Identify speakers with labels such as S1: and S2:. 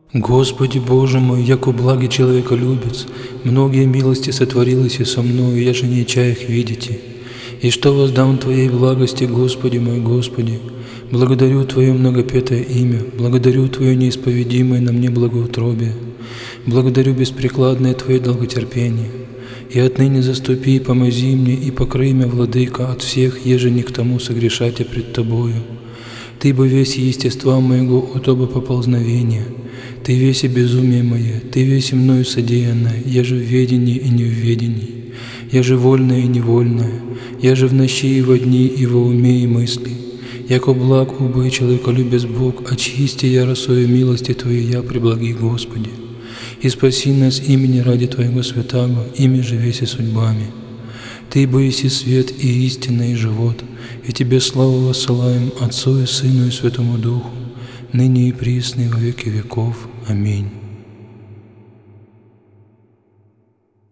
S1: Господи Боже мой, яко благий человеколюбец, многие милости сотворилось и со мною, я же не чая их видите. И что воздам Твоей благости, Господи мой, Господи? Благодарю Твое многопетое имя, благодарю Твое неисповедимое на мне благоутробие, благодарю беспрекладное Твое долготерпение. И отныне заступи и помози мне, и покрой меня, Владыка, от всех, еже не к тому согрешать пред Тобою. Ты бы весь естества моего от оба поползновения, Ты весь и безумие мое, Ты весь и мною содеянное, я же в ведении и не в ведении, я же вольное и невольное, я же в ночи и во дни и во уме и мысли. Яко благ убой человеколюбец Бог, очисти я росою милости Твоей, я преблаги Господи. И спаси нас имени ради Твоего святаго, ими же веси судьбами. Ты боиси свет и истина и живот, и Тебе славу воссылаем Отцу и Сыну и Святому Духу, ныне и присно и во веки веков. Аминь.